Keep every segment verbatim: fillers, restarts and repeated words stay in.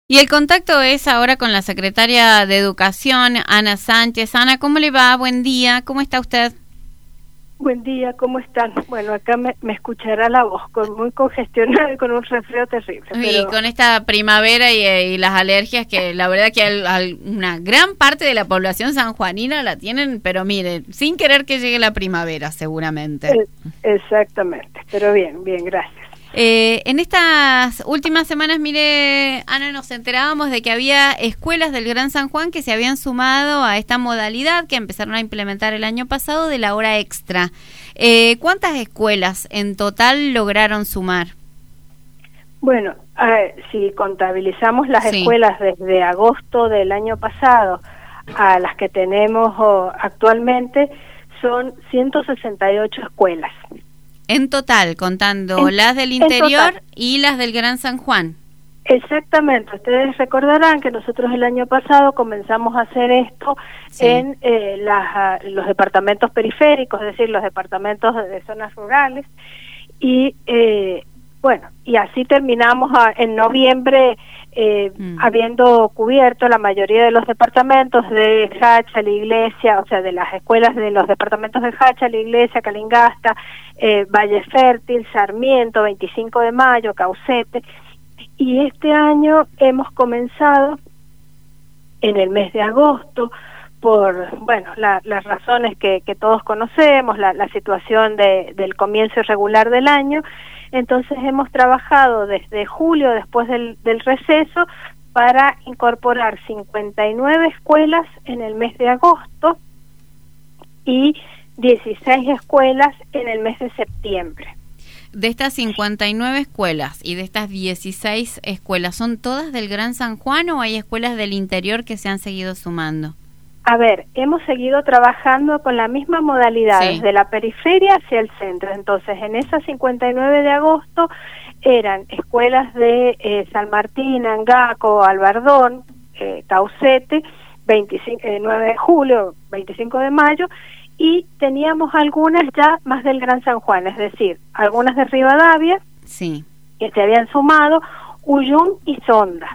Y el contacto es ahora con la secretaria de Educación, Ana Sánchez. Ana, ¿cómo le va? Buen día, ¿cómo está usted? Buen día, ¿cómo están? Bueno, acá me, me escuchará la voz, con muy congestionada y con un resfriado terrible. Y pero... con esta primavera y, y las alergias que la verdad que al, al, una gran parte de la población sanjuanina la tienen, pero miren, sin querer que llegue la primavera seguramente. Eh, exactamente, pero bien, bien, gracias. Eh, en estas últimas semanas, mire, Ana, nos enterábamos de que había escuelas del Gran San Juan que se habían sumado a esta modalidad que empezaron a implementar el año pasado de la hora extra. Eh, ¿Cuántas escuelas en total lograron sumar? Bueno, eh, si contabilizamos las sí. escuelas desde agosto del año pasado a las que tenemos oh, actualmente, son ciento sesenta y ocho escuelas. En total, contando en, las del interior y las del Gran San Juan. Exactamente. Ustedes recordarán que nosotros el año pasado comenzamos a hacer esto sí. en eh, las, los departamentos periféricos, es decir, los departamentos de, de zonas rurales. Y eh, bueno, y así terminamos a, en noviembre eh, mm. habiendo cubierto la mayoría de los departamentos de Hacha, la Iglesia, o sea, de las escuelas de los departamentos de Hacha, la Iglesia, Calingasta, eh, Valle Fértil, Sarmiento, veinticinco de mayo, Caucete. Y este año hemos comenzado en el mes de agosto por, bueno, la, las razones que, que todos conocemos, la, la situación de, del comienzo irregular del año. Entonces hemos trabajado desde julio, después del, del receso, para incorporar cincuenta y nueve escuelas en el mes de agosto y dieciséis escuelas en el mes de septiembre. De estas cincuenta y nueve escuelas y de estas dieciséis escuelas, ¿son todas del Gran San Juan o hay escuelas del interior que se han seguido sumando? A ver, hemos seguido trabajando con la misma modalidad, sí. desde la periferia hacia el centro. Entonces, en esas cincuenta y nueve de agosto eran escuelas de eh, San Martín, Angaco, Albardón, eh, Caucete, veinticinco, eh, nueve de julio, veinticinco de mayo, y teníamos algunas ya más del Gran San Juan, es decir, algunas de Rivadavia, sí. que se habían sumado, Uyum y Sonda.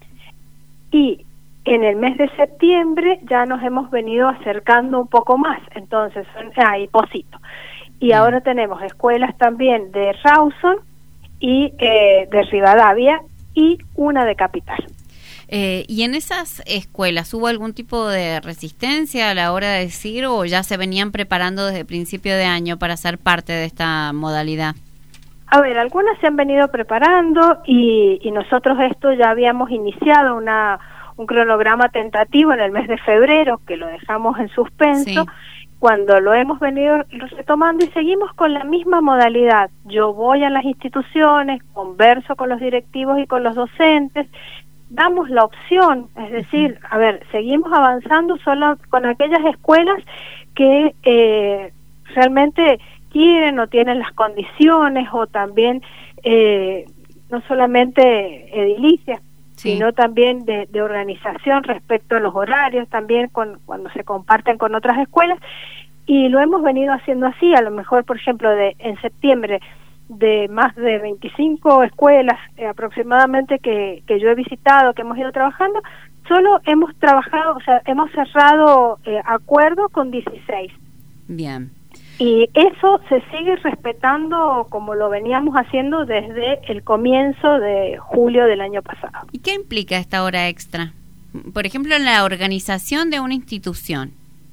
Y en el mes de septiembre ya nos hemos venido acercando un poco más, entonces, ah, y Pocito. Y mm. ahora tenemos escuelas también de Rawson y eh, de Rivadavia y una de Capital. Eh, ¿Y en esas escuelas hubo algún tipo de resistencia a la hora de decir o ya se venían preparando desde el principio de año para ser parte de esta modalidad? A ver, algunas se han venido preparando y, y nosotros esto ya habíamos iniciado una un cronograma tentativo en el mes de febrero, que lo dejamos en suspenso, sí. cuando lo hemos venido retomando y seguimos con la misma modalidad. Yo voy a las instituciones, converso con los directivos y con los docentes, damos la opción, es decir, a ver, seguimos avanzando solo con aquellas escuelas que eh, realmente quieren o tienen las condiciones o también eh, no solamente edilicias, sí. sino también de, de organización respecto a los horarios, también con, cuando se comparten con otras escuelas, y lo hemos venido haciendo así. A lo mejor, por ejemplo, de en septiembre, de más de veinticinco escuelas eh, aproximadamente que, que yo he visitado, que hemos ido trabajando, solo hemos trabajado, o sea, hemos cerrado eh, acuerdo con dieciséis. Bien. Y eso se sigue respetando como lo veníamos haciendo desde el comienzo de julio del año pasado. ¿Y qué implica esta hora extra? Por ejemplo, en la organización de una institución.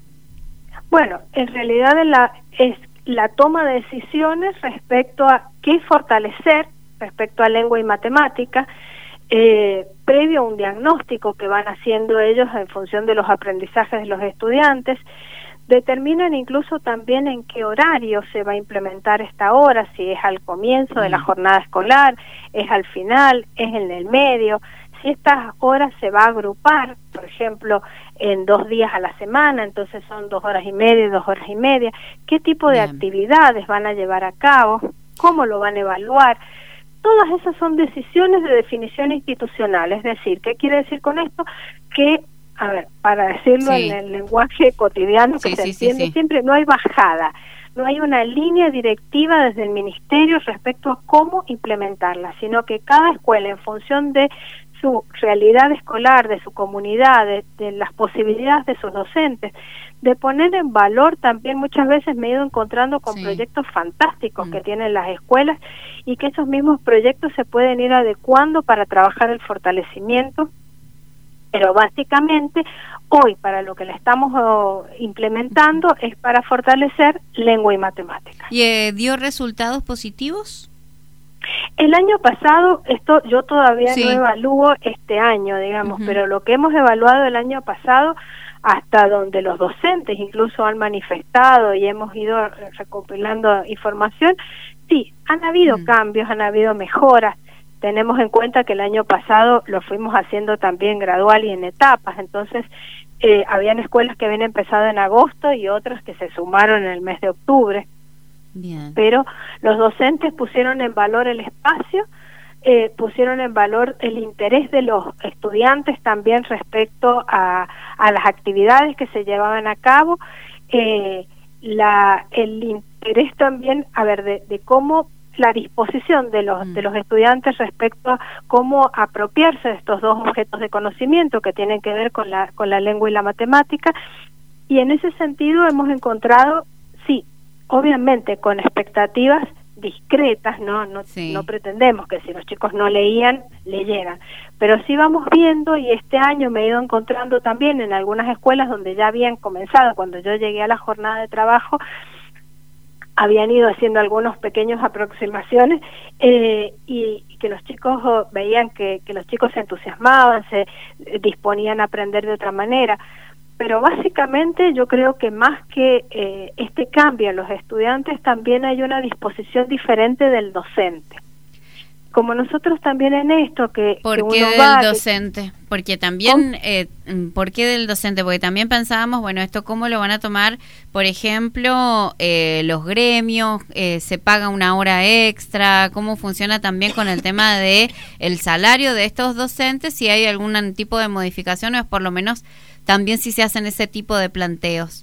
Bueno, en realidad la, es la toma de decisiones respecto a qué fortalecer, respecto a lengua y matemática, eh, previo a un diagnóstico que van haciendo ellos en función de los aprendizajes de los estudiantes. Determinan incluso también en qué horario se va a implementar esta hora, si es al comienzo de la jornada escolar, es al final, es en el medio, si estas horas se va a agrupar, por ejemplo, en dos días a la semana, entonces son dos horas y media y dos horas y media, qué tipo de Bien. actividades van a llevar a cabo, cómo lo van a evaluar. Todas esas son decisiones de definición institucional, es decir, ¿qué quiere decir con esto? Que a ver, para decirlo sí. en el lenguaje cotidiano que sí, se sí, entiende sí, sí. siempre, no hay bajada, no hay una línea directiva desde el ministerio respecto a cómo implementarla, sino que cada escuela, en función de su su realidad escolar, de su comunidad, de, de las posibilidades de sus docentes, de poner en valor también. Muchas veces me he ido encontrando con sí. proyectos fantásticos mm. que tienen las escuelas y que esos mismos proyectos se pueden ir adecuando para trabajar el fortalecimiento, pero básicamente hoy para lo que le estamos oh, implementando es para fortalecer lengua y matemáticas. ¿Y eh, dio resultados positivos? El año pasado, esto yo todavía sí. no evalúo este año, digamos, uh-huh. pero lo que hemos evaluado el año pasado, hasta donde los docentes incluso han manifestado y hemos ido recopilando información, sí, han habido uh-huh. cambios, han habido mejoras. Tenemos en cuenta que el año pasado lo fuimos haciendo también gradual y en etapas, entonces eh, habían escuelas que habían empezado en agosto y otras que se sumaron en el mes de octubre. Bien. Pero los docentes pusieron en valor el espacio, eh, pusieron en valor el interés de los estudiantes también respecto a, a las actividades que se llevaban a cabo, eh, la, el interés también, a ver, de, de cómo la disposición de los, mm. de los estudiantes respecto a cómo apropiarse de estos dos objetos de conocimiento que tienen que ver con la, con la lengua y la matemática, y en ese sentido hemos encontrado, sí, obviamente con expectativas discretas, no no, sí. no pretendemos que si los chicos no leían, leyeran, pero sí vamos viendo, y este año me he ido encontrando también en algunas escuelas donde ya habían comenzado, cuando yo llegué a la jornada de trabajo, habían ido haciendo algunos pequeños aproximaciones eh, y, y que los chicos oh, veían que, que los chicos se entusiasmaban, se eh, disponían a aprender de otra manera. Pero básicamente yo creo que más que eh, este cambio en los estudiantes, también hay una disposición diferente del docente. Como nosotros también en esto que... ¿Por que qué uno del va, docente? Que, Porque también, eh, ¿por qué del docente? Porque también pensábamos, bueno, esto cómo lo van a tomar, por ejemplo, eh, los gremios, eh, se paga una hora extra, cómo funciona también con el tema de el salario de estos docentes, si hay algún tipo de modificación o es por lo menos también si se hacen ese tipo de planteos.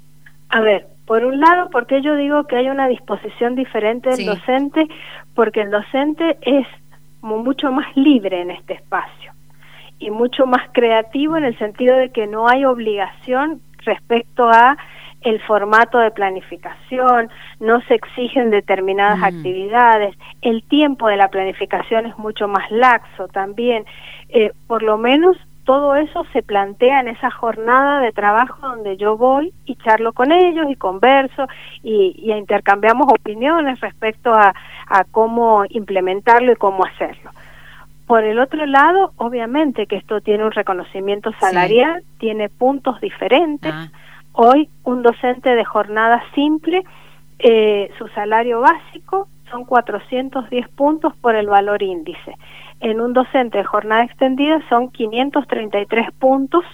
A ver, por un lado, porque yo digo que hay una disposición diferente del sí. docente, porque el docente es mucho más libre en este espacio y mucho más creativo en el sentido de que no hay obligación respecto a el formato de planificación, no se exigen determinadas mm. actividades, el tiempo de la planificación es mucho más laxo también, eh, por lo menos todo eso se plantea en esa jornada de trabajo donde yo voy y charlo con ellos y converso y, y intercambiamos opiniones respecto a, a cómo implementarlo y cómo hacerlo. Por el otro lado, obviamente que esto tiene un reconocimiento salarial, sí. tiene puntos diferentes. Ah. Hoy un docente de jornada simple, eh, su salario básico son cuatrocientos diez puntos por el valor índice. En un docente de jornada extendida son quinientos treinta y tres puntos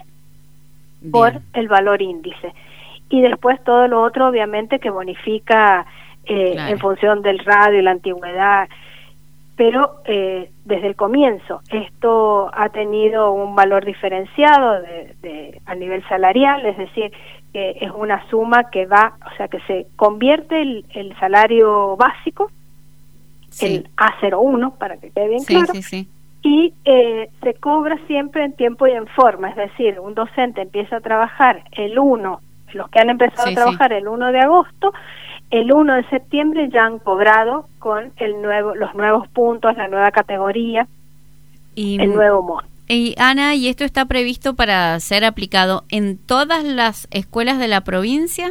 Bien. Por el valor índice. Y después todo lo otro obviamente que bonifica eh, claro. en función del radio y la antigüedad. Pero eh, desde el comienzo esto ha tenido un valor diferenciado de, de, a nivel salarial, es decir, que es una suma que va, o sea que se convierte el, el salario básico, sí. el A cero uno, para que quede bien sí, claro, sí, sí. y eh, se cobra siempre en tiempo y en forma, es decir, un docente empieza a trabajar el uno, los que han empezado sí, a trabajar sí. el uno de agosto, el uno de septiembre ya han cobrado con el nuevo, los nuevos puntos, la nueva categoría, y, el nuevo monto. Y Ana, ¿y esto está previsto para ser aplicado en todas las escuelas de la provincia?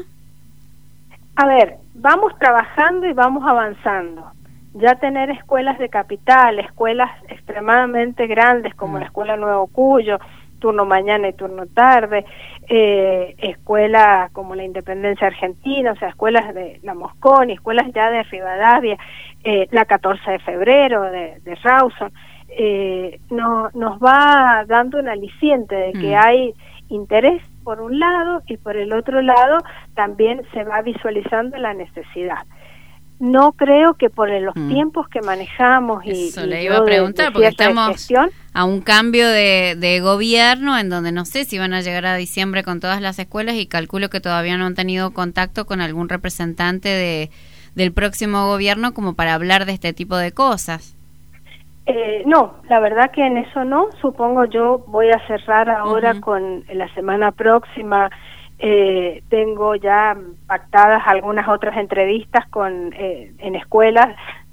A ver, vamos trabajando y vamos avanzando. Ya tener escuelas de capital, escuelas extremadamente grandes como mm. la Escuela Nuevo Cuyo, turno mañana y turno tarde, eh, escuela como la Independencia Argentina, o sea, escuelas de la Mosconi, escuelas ya de Rivadavia, eh, la catorce de febrero de, de Rawson, eh, no, nos va dando un aliciente de que mm. hay interés por un lado y por el otro lado también se va visualizando la necesidad. No creo que por los mm. tiempos que manejamos y, Eso y le iba a preguntar de, de porque estamos gestión, a un cambio de, de gobierno en donde no sé si van a llegar a diciembre con todas las escuelas y calculo que todavía no han tenido contacto con algún representante de del próximo gobierno como para hablar de este tipo de cosas. Eh, no, la verdad que en eso no. Supongo yo voy a cerrar ahora Uh-huh. con la semana próxima. Eh, tengo ya pactadas algunas otras entrevistas con eh, en escuelas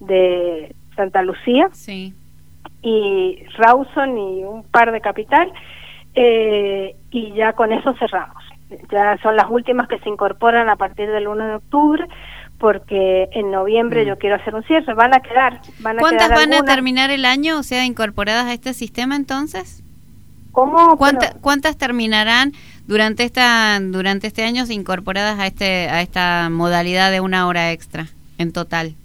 de Santa Lucía Sí. y Rawson y un par de Capital, eh, y ya con eso cerramos. Ya son las últimas que se incorporan a partir del uno de octubre, porque en noviembre mm. yo quiero hacer un cierre. Van a quedar, van a ¿Cuántas quedar van algunas. a terminar el año, o sea, incorporadas a este sistema entonces? ¿Cómo? ¿Cuánta, Pero, ¿Cuántas terminarán durante esta durante este año incorporadas a este a esta modalidad de una hora extra en total?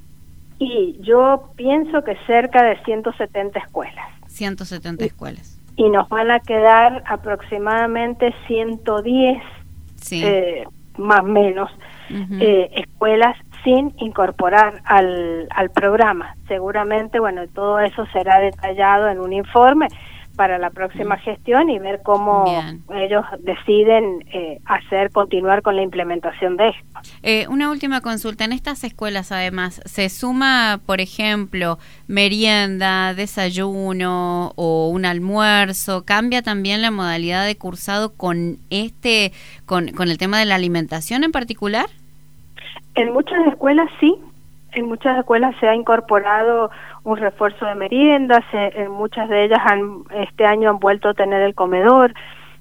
Y yo pienso que cerca de ciento setenta escuelas. ciento setenta y, escuelas. Y nos van a quedar aproximadamente ciento diez, sí. eh, más o menos, uh-huh. eh, escuelas sin incorporar al, al programa. Seguramente, bueno, todo eso será detallado en un informe para la próxima mm. gestión y ver cómo Bien. ellos deciden eh, hacer, continuar con la implementación de esto. Eh, una última consulta. En estas escuelas, además, ¿se suma, por ejemplo, merienda, desayuno o un almuerzo? ¿Cambia también la modalidad de cursado con este, con, con el tema de la alimentación en particular? En muchas escuelas sí. En muchas escuelas se ha incorporado un refuerzo de meriendas, en muchas de ellas han, este año han vuelto a tener el comedor,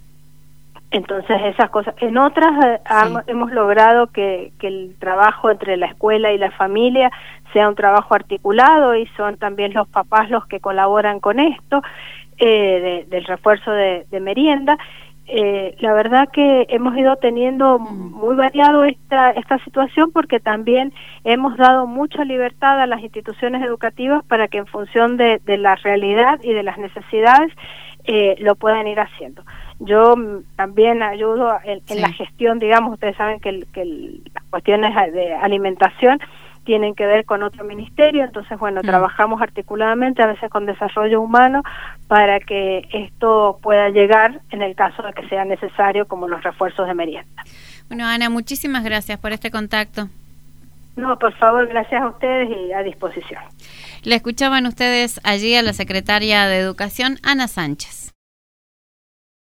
entonces esas cosas. En otras sí. ha, hemos logrado que, que el trabajo entre la escuela y la familia sea un trabajo articulado y son también los papás los que colaboran con esto, eh, de, del refuerzo de, de merienda. Eh, la verdad que hemos ido teniendo muy variado esta esta situación porque también hemos dado mucha libertad a las instituciones educativas para que en función de, de la realidad y de las necesidades eh, lo puedan ir haciendo. Yo m, también ayudo en, en sí. la gestión, digamos, ustedes saben que, el, que el, las cuestiones de alimentación tienen que ver con otro ministerio, entonces bueno, mm. trabajamos articuladamente, a veces con desarrollo humano, para que esto pueda llegar en el caso de que sea necesario, como los refuerzos de merienda. Bueno, Ana, muchísimas gracias por este contacto. No, por favor, gracias a ustedes y a disposición. Le escuchaban ustedes allí a la secretaria de Educación, Ana Sánchez.